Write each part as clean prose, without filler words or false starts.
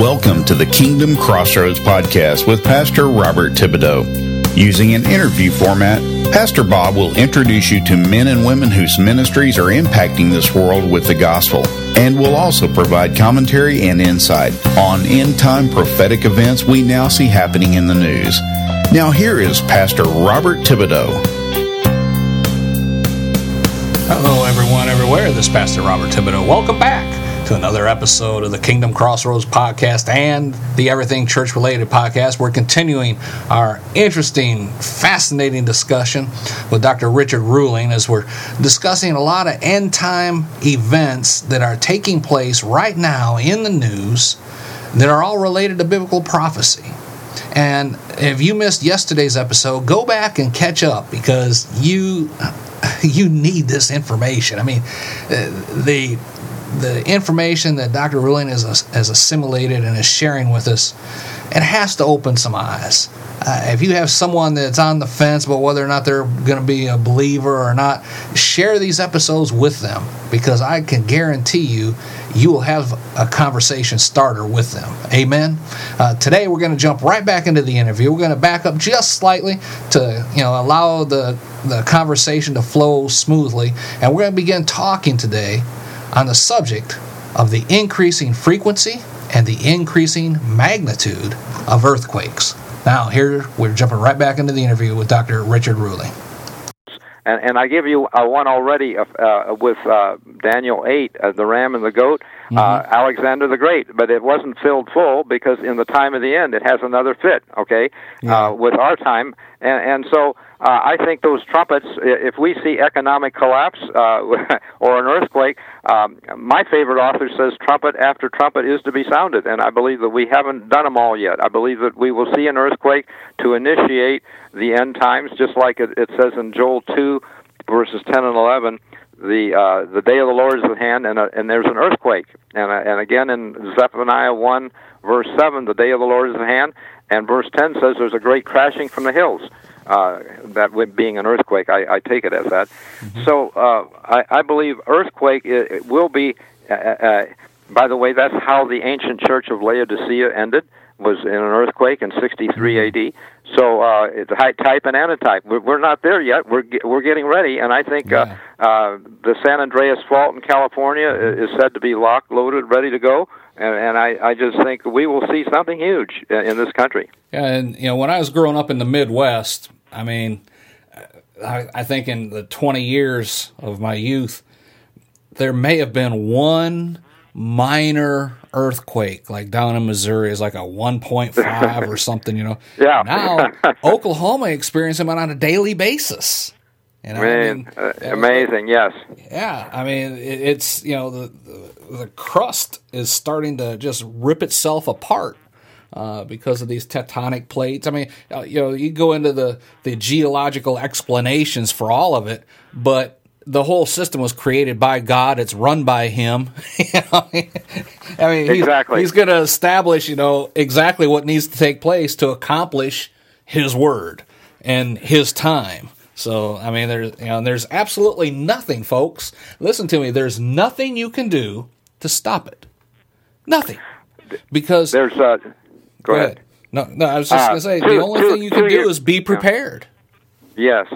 Welcome to the Kingdom Crossroads podcast with Pastor Robert Thibodeau. Using an interview format, Pastor Bob will introduce you to men and women whose ministries are impacting this world with the gospel, and will also provide commentary and insight on end-time prophetic events we now see happening in the news. Now here is Pastor Robert Thibodeau. Hello everyone everywhere, this is Pastor Robert Thibodeau. Welcome back to another episode of the Kingdom Crossroads podcast and the Everything Church Related podcast. We're continuing our interesting, fascinating discussion with Dr. Richard Ruling as we're discussing a lot of end-time events that are taking place right now in the news that are all related to biblical prophecy. And if you missed yesterday's episode, go back and catch up because you need this information. I mean, the information that Dr. Ruling has assimilated and is sharing with us, it has to open some eyes. If you have someone that's on the fence about whether or not they're going to be a believer or not, share these episodes with them because I can guarantee you will have a conversation starter with them. Amen? Today we're going to jump right back into the interview. We're going to back up just slightly to allow the conversation to flow smoothly, and we're going to begin talking today on the subject of the increasing frequency and the increasing magnitude of earthquakes. Now, here we're jumping right back into the interview with Dr. Richard Ruling. And I give you one already with Daniel 8, the ram and the goat, Alexander the Great. But it wasn't filled full because in the time of the end, it has another fit, okay, with our time. And so I think those trumpets, if we see economic collapse or an earthquake, my favorite author says trumpet after trumpet is to be sounded. And I believe that we haven't done them all yet. I believe that we will see an earthquake to initiate the end times, just like it says in Joel 2, verses 10 and 11, the day of the Lord is at hand, and there's an earthquake. And again in Zephaniah 1, verse 7, the day of the Lord is at hand, and verse 10 says there's a great crashing from the hills. That being an earthquake, I take it as that. So I believe earthquake it will be, by the way, that's how the ancient church of Laodicea ended, was in an earthquake in 63 A.D. So it's type and antitype. We're not there yet. We're getting ready, and I think the San Andreas Fault in California is said to be locked, loaded, ready to go. And I just think we will see something huge in this country. Yeah, and when I was growing up in the Midwest, I mean, I think in the 20 years of my youth, there may have been one minor earthquake, like down in Missouri, is like a 1.5 or something, Yeah. Now, Oklahoma experiencing it on a daily basis. Amazing, yes. Yeah, I mean, it's, the crust is starting to just rip itself apart because of these tectonic plates. I mean, you go into the geological explanations for all of it, but the whole system was created by God. It's run by Him. Exactly. He's going to establish, exactly what needs to take place to accomplish His word and His time. So, I mean, there's absolutely nothing, folks. Listen to me. There's nothing you can do to stop it. Nothing. Because there's go ahead. No, I was just going to say the only thing you can do is be prepared. Yes.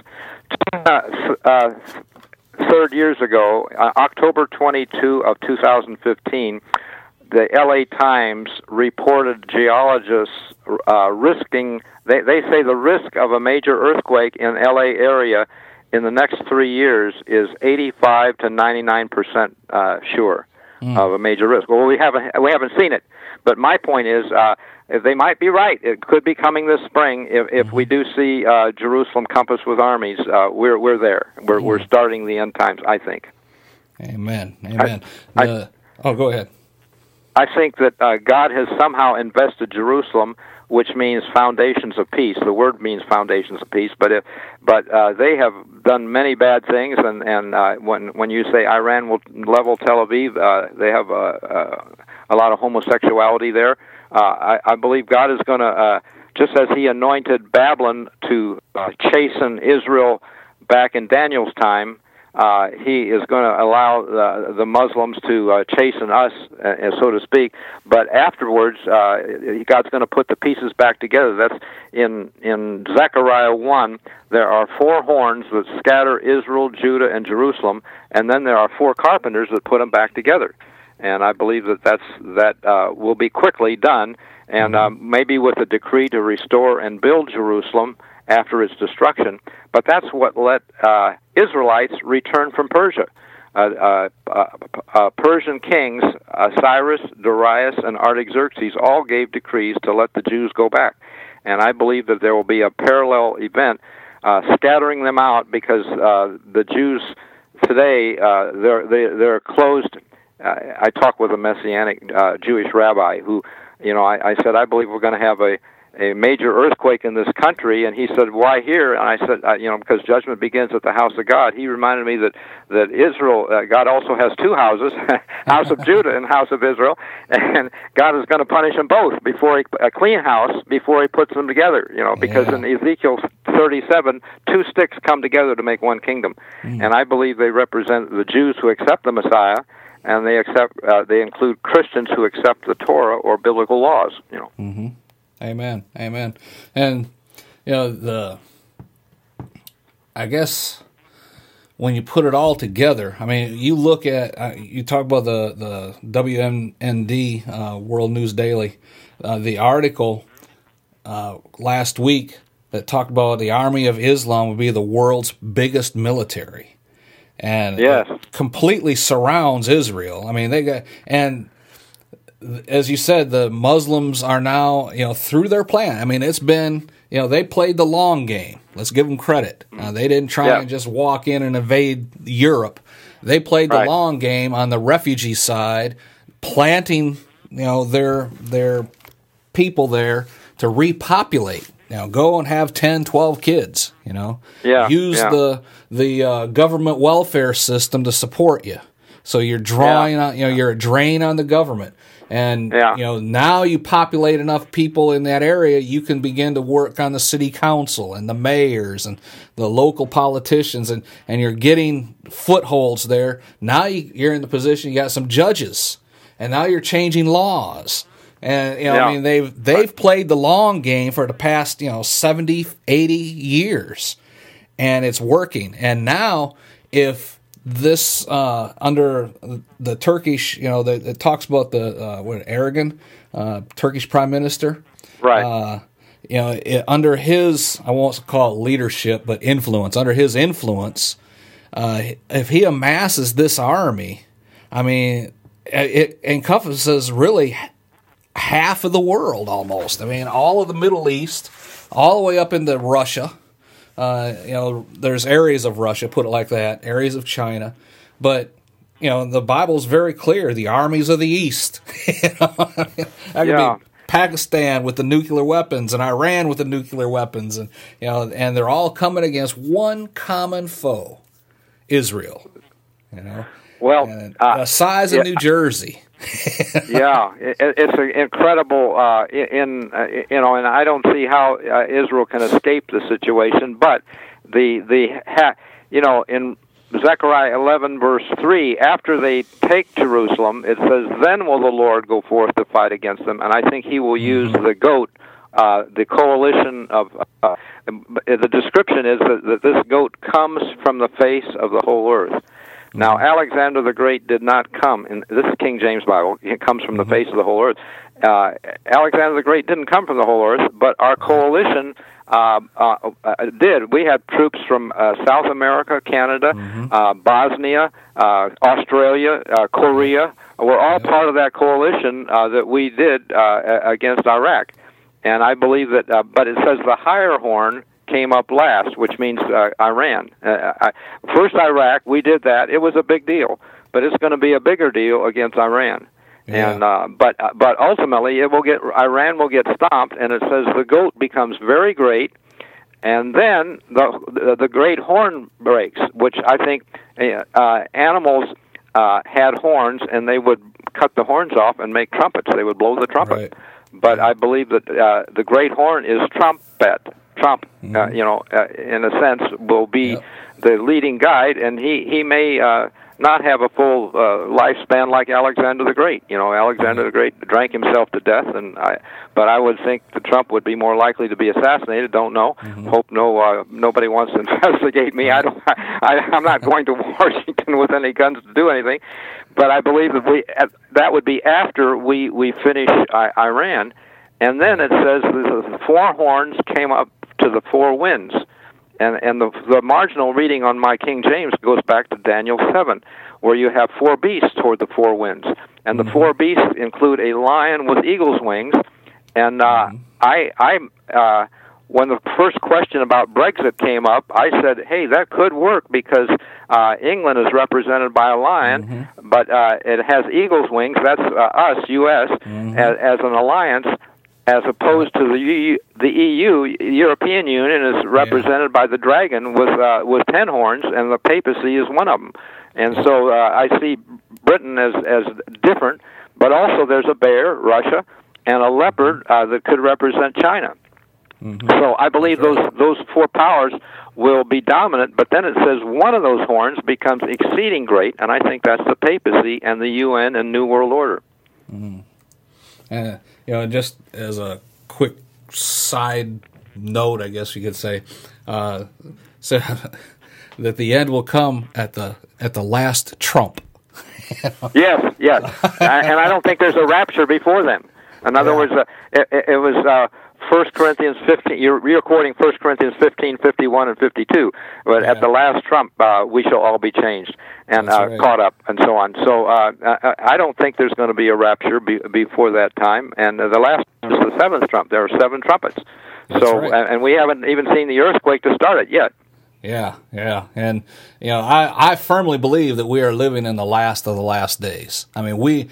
3 years ago, October 22 of 2015, the LA Times reported geologists risking, they say the risk of a major earthquake in LA area in the next 3 years is 85 to 99% sure of a major risk. Well, we haven't seen it, but my point is they might be right. It could be coming this spring if we do see Jerusalem compassed with armies. We're there. We're starting the end times, I think. Amen. Go ahead. I think that God has somehow invested Jerusalem, which means foundations of peace. The word means foundations of peace, but they have done many bad things. And when you say Iran will level Tel Aviv, they have a lot of homosexuality there. I believe God is going to, just as He anointed Babylon to chasten Israel back in Daniel's time, he is going to allow the Muslims to chasten us, so to speak. But afterwards, God's going to put the pieces back together. That's in Zechariah 1. There are 4 horns that scatter Israel, Judah, and Jerusalem, and then there are 4 carpenters that put them back together. And I believe that will be quickly done, and maybe with a decree to restore and build Jerusalem after its destruction. But that's what let Israelites return from Persia. Persian kings, Cyrus, Darius, and Artaxerxes, all gave decrees to let the Jews go back. And I believe that there will be a parallel event scattering them out, because the Jews today, they're closed. I talked with a Messianic Jewish rabbi who, I said, I believe we're going to have a major earthquake in this country, and he said, why here? And I said, because judgment begins at the house of God. He reminded me that Israel, God also has 2 houses, house of Judah and house of Israel, and God is going to punish them both a clean house before he puts them together, because in Ezekiel 37, 2 sticks come together to make one kingdom. And I believe they represent the Jews who accept the Messiah, and they include Christians who accept the Torah or biblical laws, Mm-hmm. Amen. And I guess when you put it all together, I mean, you look at you talk about the WMND World News Daily, the article last week that talked about the Army of Islam would be the world's biggest military, and it completely surrounds Israel. I mean, and as you said, the Muslims are now, through their plan. I mean, it's been, they played the long game. Let's give them credit. They didn't try and just walk in and invade Europe. They played the long game on the refugee side, planting, their people there to repopulate. Go and have 10, 12 kids, Use the government welfare system to support you. So you're drawing on, you're a drain on the government. And, now you populate enough people in that area, you can begin to work on the city council and the mayors and the local politicians, and you're getting footholds there. Now you're in the position, you got some judges, and now you're changing laws. And, I mean, they've played the long game for the past, 70, 80 years, and it's working. And now, if this under the Turkish, it talks about the Erdogan, Turkish prime minister, right? Under his, I won't call it leadership, but influence. Under his influence, if he amasses this army, I mean, it encompasses really half of the world almost. I mean, all of the Middle East, all the way up into Russia. There's areas of Russia, put it like that, areas of China, but the Bible's very clear. The armies of the East. That could be Pakistan with the nuclear weapons and Iran with the nuclear weapons, and and they're all coming against one common foe, Israel. Well, the size of New Jersey. It's incredible. And I don't see how Israel can escape the situation. But in Zechariah 11 verse 3, after they take Jerusalem, it says, "Then will the Lord go forth to fight against them." And I think He will use the goat, the coalition of. The description is that this goat comes from the face of the whole earth. Now, Alexander the Great did not come, and this is King James Bible, it comes from the face of the whole earth. Alexander the Great didn't come from the whole earth, but our coalition did. We had troops from South America, Canada, Bosnia, Australia, Korea. We're all part of that coalition that we did against Iraq. And I believe that, but it says the higher horn came up last, which means Iran. First Iraq, we did that. It was a big deal, but it's going to be a bigger deal against Iran. And but ultimately, Iran will get stomped, and it says the goat becomes very great, and then the great horn breaks, which I think animals had horns, and they would cut the horns off and make trumpets. They would blow the trumpet. Right. But I believe that the great horn is trumpet. Trump, in a sense, will be the leading guide, and he may not have a full lifespan like Alexander the Great. Alexander the Great drank himself to death, but I would think that Trump would be more likely to be assassinated. Don't know. Hope nobody wants to investigate me. I'm not going to Washington with any guns to do anything. But I believe that would be after we finish Iran, and then it says the 4 horns came up to the 4 winds. And the marginal reading on my King James goes back to Daniel 7, where you have 4 beasts toward the 4 winds. And the 4 beasts include a lion with eagle's wings. And when the first question about Brexit came up, I said, hey, that could work because England is represented by a lion, but it has eagle's wings. That's us, U.S., as an alliance. As opposed to the EU, European Union is represented by the dragon with 10 horns, and the papacy is one of them. And so I see Britain as different, but also there's a bear, Russia, and a leopard that could represent China. So I believe those 4 powers will be dominant, but then it says one of those horns becomes exceeding great, and I think that's the papacy and the UN and New World Order. Just as a quick side note, I guess you could say, so that the end will come at the last trump. Yes, and I don't think there's a rapture before then. In other words, it was 1 Corinthians 15. You're quoting 1 Corinthians 15, 51, and 52. But at the last trump, we shall all be changed and caught up, and so on. So I don't think there's going to be a rapture before that time. And the last is the 7th trump. There are 7 trumpets. And we haven't even seen the earthquake to start it yet. Yeah, and I firmly believe that we are living in the last of the last days. I mean,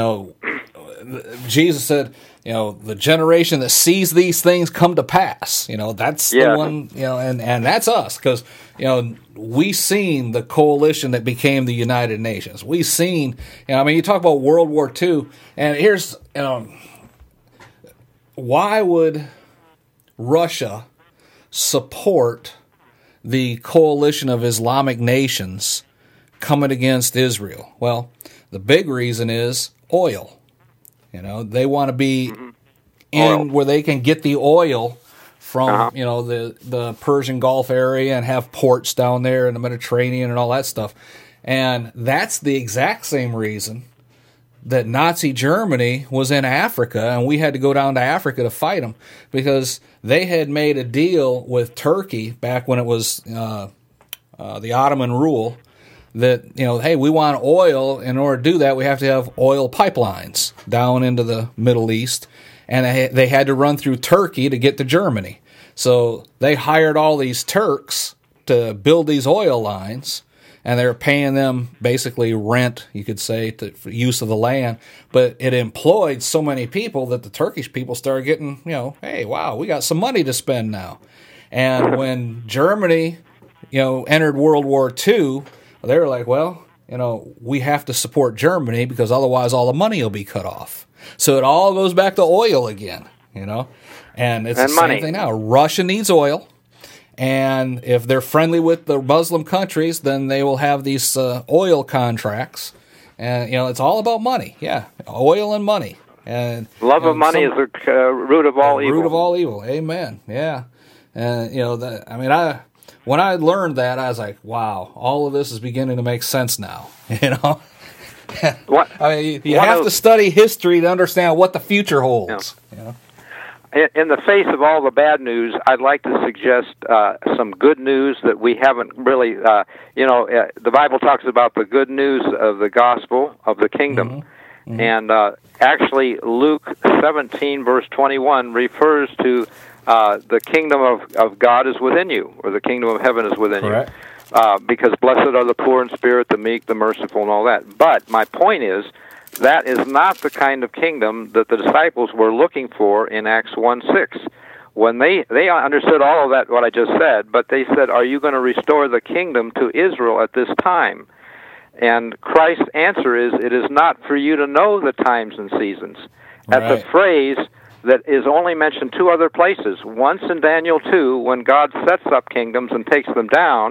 Jesus said, the generation that sees these things come to pass. That's the one. And that's us, because we seen the coalition that became the United Nations. We seen. You talk about World War II, and here's why would Russia support the coalition of Islamic nations coming against Israel? Well, the big reason is oil. They want to be in where they can get the oil from, the Persian Gulf area and have ports down there in the Mediterranean and all that stuff. And that's the exact same reason that Nazi Germany was in Africa, and we had to go down to Africa to fight them, because they had made a deal with Turkey back when it was the Ottoman rule, that, hey, we want oil. In order to do that, we have to have oil pipelines down into the Middle East, and they had to run through Turkey to get to Germany. So they hired all these Turks to build these oil lines, and they were paying them basically rent, you could say, for use of the land. But it employed so many people that the Turkish people started getting, hey, wow, we got some money to spend now. And when Germany, entered World War II, they were like, well, we have to support Germany because otherwise all the money will be cut off. So it all goes back to oil again, And it's the same thing now. Russia needs oil. And if they're friendly with the Muslim countries, then they will have these oil contracts. And, it's all about money. Yeah, oil and money. And love of money is the root of all evil. Root of all evil. Amen. Yeah. And, when I learned that, I was like, wow, all of this is beginning to make sense now, What? You have to study history to understand what the future holds. In the face of all the bad news, I'd like to suggest some good news that we haven't really, the Bible talks about the good news of the gospel of the kingdom. And actually, Luke 17, verse 21 refers to the kingdom of God is within you, or the kingdom of heaven is within you. Because blessed are the poor in spirit, the meek, the merciful, and all that. But my point is, that is not the kind of kingdom that the disciples were looking for in Acts 1:6. When they understood all of that, what I just said, but they said, are you going to restore the kingdom to Israel at this time? And Christ's answer is, it is not for you to know the times and seasons. At the phrase that is only mentioned 2 other places. Once in Daniel 2, when God sets up kingdoms and takes them down,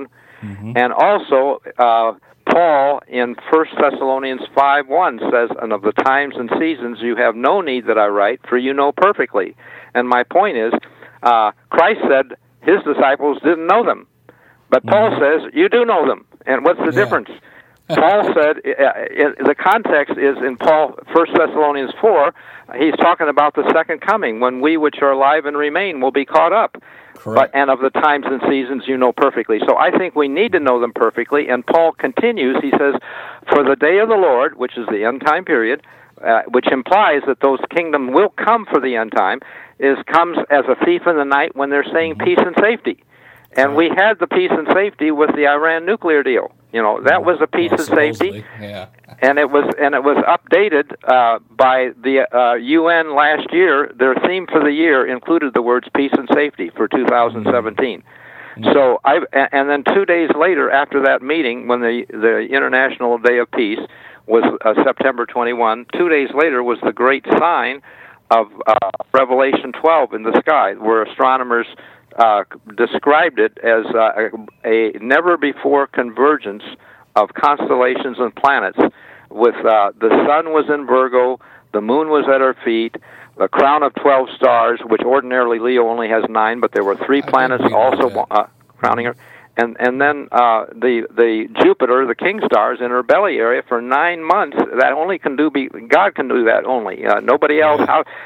And also, Paul in 1 Thessalonians 5:1 says, "And of the times and seasons you have no need that I write, for you know perfectly." And my point is, Christ said his disciples didn't know them. But Paul says, you do know them. And what's the difference? Paul said, the context is in 1 Thessalonians 4, he's talking about the second coming, when we which are alive and remain will be caught up. And of the times and seasons you know perfectly. So I think we need to know them perfectly. And Paul continues, he says, for the day of the Lord, which is the end time period, which implies that those kingdom will come for the end time, comes as a thief in the night when they're saying peace and safety. And we had the peace and safety with the Iran nuclear deal. You know, that was a peace and safety. Yeah. And it was updated by the UN last year. Their theme for the year included the words peace and safety for 2017. So and then 2 days later, after that meeting, when the International Day of Peace was September 21, 2 days later was the great sign of Revelation 12 in the sky, where astronomers described it as a never-before convergence of constellations and planets. With the sun was in Virgo, the moon was at her feet, the crown of 12 stars, which ordinarily Leo only has 9, but there were 3 planets also crowning her. And then the Jupiter, the king stars, in her belly area for 9 months. That only God can do that only. Nobody else.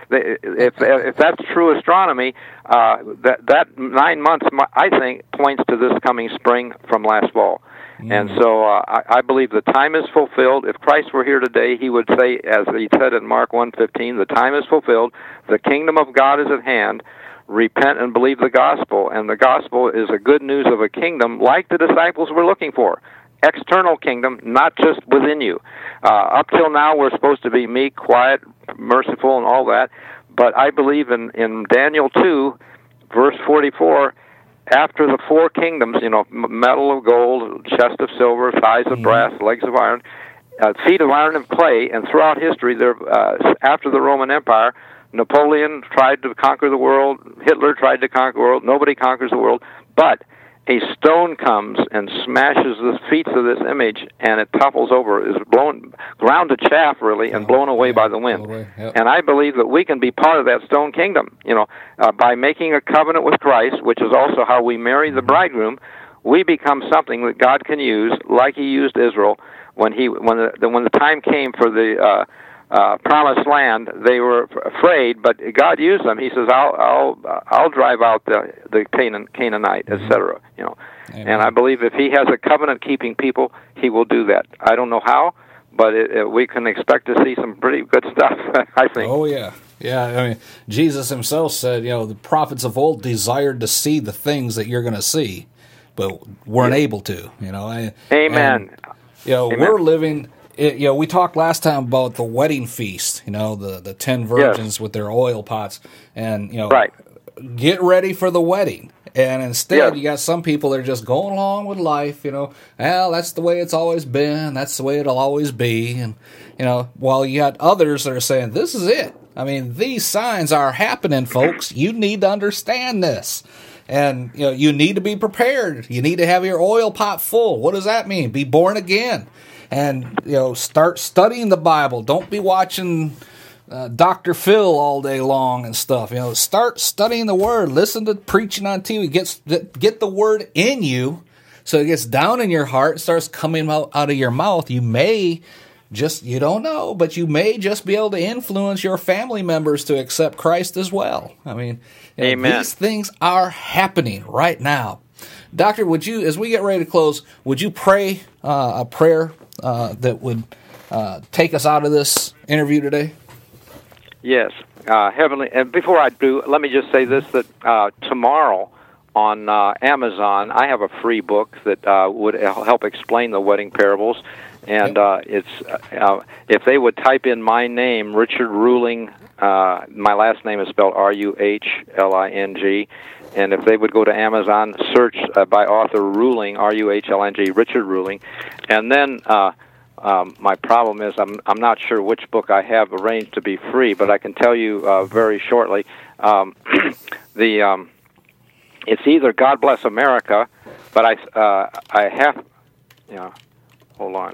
If that's true astronomy, that 9 months, I think, points to this coming spring from last fall. And so I believe the time is fulfilled. If Christ were here today, he would say, as he said in Mark 1:15, the time is fulfilled. The kingdom of God is at hand. Repent and believe the gospel. And the gospel is a good news of a kingdom like the disciples were looking for. External kingdom, not just within you. Up till now, we're supposed to be meek, quiet, merciful, and all that. But I believe in Daniel 2, verse 44, after the 4 kingdoms, you know, metal of gold, chest of silver, thighs of brass, legs of iron, feet of iron and clay, and throughout history, after the Roman Empire, Napoleon tried to conquer the world. Hitler tried to conquer the world. Nobody conquers the world. But a stone comes and smashes the feet of this image, and it topples over, is ground to chaff, really, and blown away by the wind. And I believe that we can be part of that stone kingdom. You know, by making a covenant with Christ, which is also how we marry the bridegroom, we become something that God can use, like He used Israel when the time came for the promised land. They were afraid, but God used them. He says, "I'll drive out the Canaanite, etc." You know, Amen. And I believe if He has a covenant-keeping people, He will do that. I don't know how, but we can expect to see some pretty good stuff. I think. Oh yeah. Yeah, I mean, Jesus Himself said, you know, the prophets of old desired to see the things that you're going to see, but weren't able to. You know. Amen. And, you know, Amen. We're living. You know, we talked last time about the wedding feast, you know, the 10 virgins with their oil pots, and, you know, get ready for the wedding. And instead, you got some people that are just going along with life, you know, well, that's the way it's always been, that's the way it'll always be. And, you know, while you got others that are saying, this is it. I mean, these signs are happening, folks. You need to understand this. And, you know, you need to be prepared. You need to have your oil pot full. What does that mean? Be born again. And, you know, start studying the Bible. Don't be watching Dr. Phil all day long and stuff. You know, start studying the Word. Listen to preaching on TV. Get the Word in you so it gets down in your heart and starts coming out of your mouth. You may you don't know, but you may just be able to influence your family members to accept Christ as well. I mean, you know, these things are happening right now. Doctor, would you, as we get ready to close, would you pray a prayer that would take us out of this interview today? Yes. Heavenly, and before I do, let me just say this, that tomorrow on Amazon, I have a free book that would help explain the wedding parables. And it's if they would type in my name, Richard Ruling, my last name is spelled Ruhling, and if they would go to Amazon, search by author Ruling, Ruhling, Richard Ruling, and then my problem is I'm not sure which book I have arranged to be free, but I can tell you very shortly. It's either God Bless America But I have, hold on.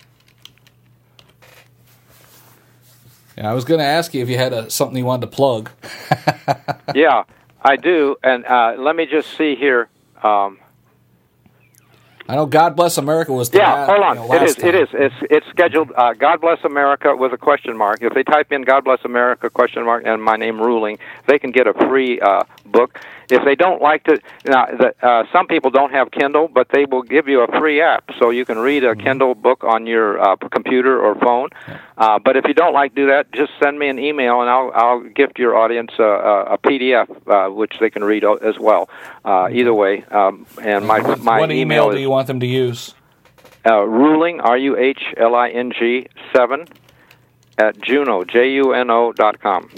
Yeah, I was going to ask you if you had something you wanted to plug. Yeah, I do. And let me just see here. I know God Bless America was the hold on. last time. It is. It's scheduled. God Bless America with a question mark. If they type in God Bless America question mark and my name Ruling, they can get a free book. If they don't like to, some people don't have Kindle, but they will give you a free app, so you can read a Kindle book on your computer or phone. But if you don't like to do that, just send me an email, and I'll gift your audience a PDF, which they can read as well. Either way, and my what email do you want them to use? Ruling, RUHLING 7 at Juno, JUNO.com.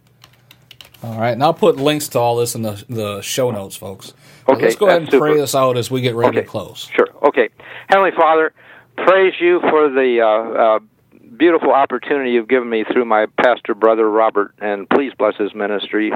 All right, and I'll put links to all this in the show notes, folks. Okay, let's go ahead and pray super. this out as we get ready to close. Sure. Okay. Heavenly Father, praise you for the beautiful opportunity you've given me through my pastor brother Robert, and please bless his ministry.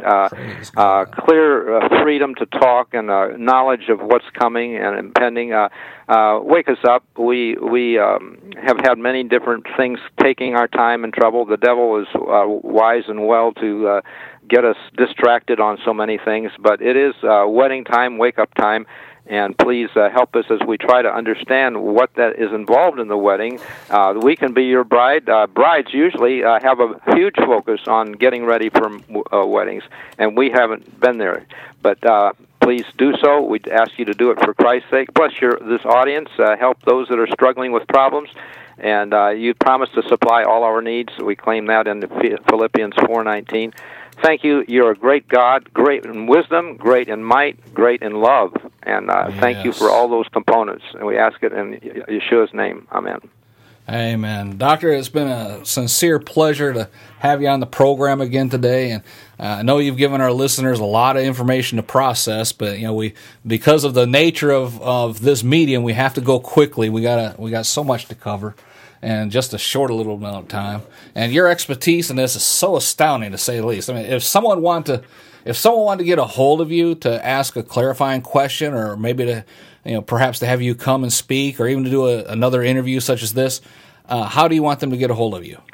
Clear freedom to talk and knowledge of what's coming and impending. Wake us up. We have had many different things taking our time and trouble. The devil is wise and well to get us distracted on so many things, but it is wedding time, wake-up time, and please help us as we try to understand what that is involved in the wedding. We can be your bride. Brides usually have a huge focus on getting ready for weddings, and we haven't been there. But please do so. We ask you to do it for Christ's sake. Bless this audience. Help those that are struggling with problems. And you promised to supply all our needs. We claim that in Philippians 4:19. Thank you. You're a great God, great in wisdom, great in might, great in love. And thank you for all those components. And we ask it in Yeshua's name. Amen. Amen. Doctor, it's been a sincere pleasure to have you on the program again today. And I know you've given our listeners a lot of information to process, but because of the nature of this medium, we have to go quickly. We got so much to cover. And just a short little amount of time. And your expertise in this is so astounding, to say the least. I mean, if someone wanted to get a hold of you to ask a clarifying question, or maybe to, perhaps to have you come and speak, or even to do another interview such as this, how do you want them to get a hold of you?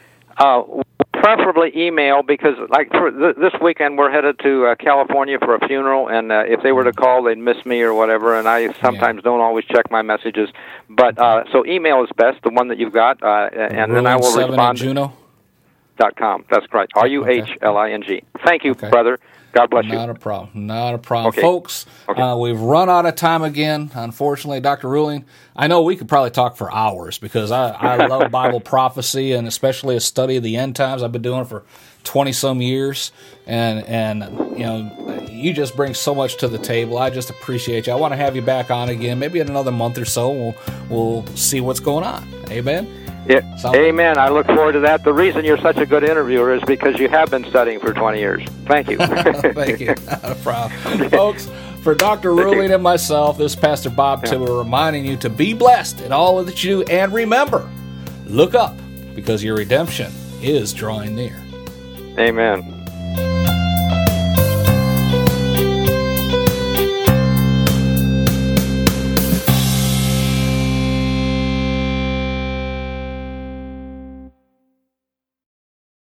Preferably email, because like for this weekend we're headed to California for a funeral, and if they were to call, they'd miss me or whatever, and I sometimes don't always check my messages. But so email is best, the one that you've got, and then I will respond. Juno.com. That's correct. RUHLING. Thank you, brother. God bless you. Not a problem. Okay. Folks, we've run out of time again, unfortunately. Dr. Ruling, I know we could probably talk for hours, because I love Bible prophecy, and especially a study of the end times. I've been doing it for 20-some years, and you just bring so much to the table. I just appreciate you. I want to have you back on again, maybe in another month or so. We'll see what's going on. Amen? Yeah. Amen. I look forward to that. The reason you're such a good interviewer is because you have been studying for 20 years. Thank you. Thank you. Not a problem. Folks, for Dr. Ruling and myself, this is Pastor Bob Thibodeau reminding you to be blessed in all that you do, and remember, look up, because your redemption is drawing near. Amen.